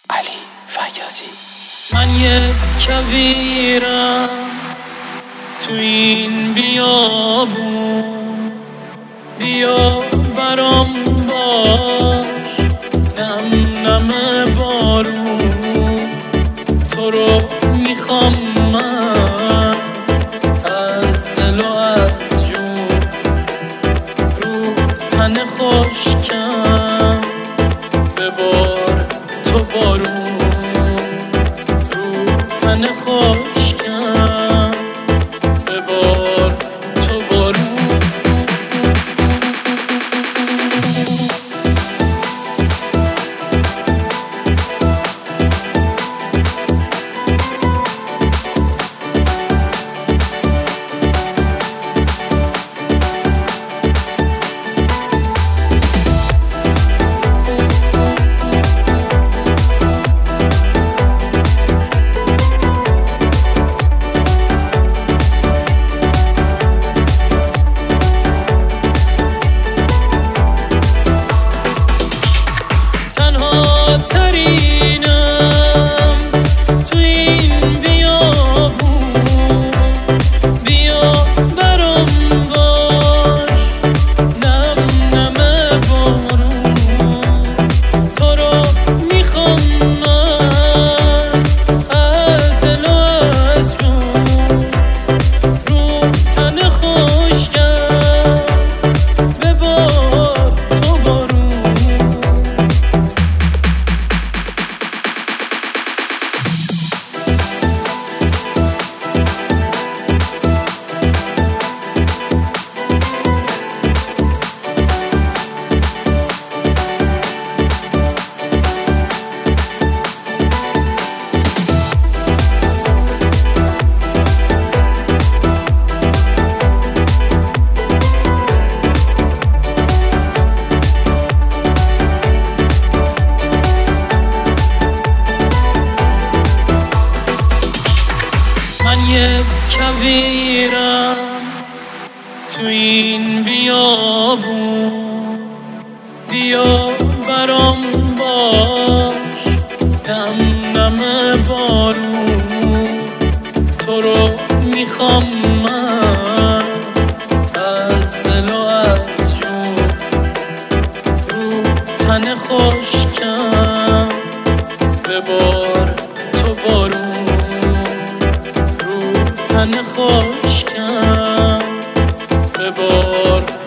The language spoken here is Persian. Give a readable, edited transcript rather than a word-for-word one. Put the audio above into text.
علی فیاضی. من یک کویرم تو این بیابون، بیا برام باش نم نم بارون. تو رو میخوام من از دل و از جون، رو تن خشکم ببار تو بارون، رو تن خشکم ببار تو بارون. من یک کویرم تو این بیابون، بیا برام باش دم دم بارون. تو رو میخوام من از دل و از جون، رو تن خشکم ببار تو بارون، تن خشکم ببار